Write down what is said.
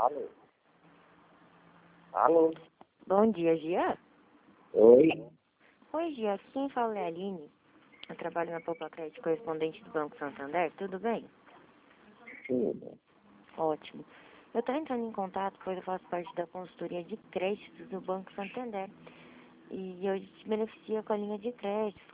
Alô? Alô? Bom dia, Gia. Oi? Oi, Gia. Aqui quem fala é a Aline. Eu trabalho na Poupa Crédito, correspondente do Banco Santander. Tudo bem? Tudo. Ótimo. Eu estou entrando em contato pois eu faço parte da consultoria de créditos do Banco Santander. E eu te beneficio com a linha de crédito,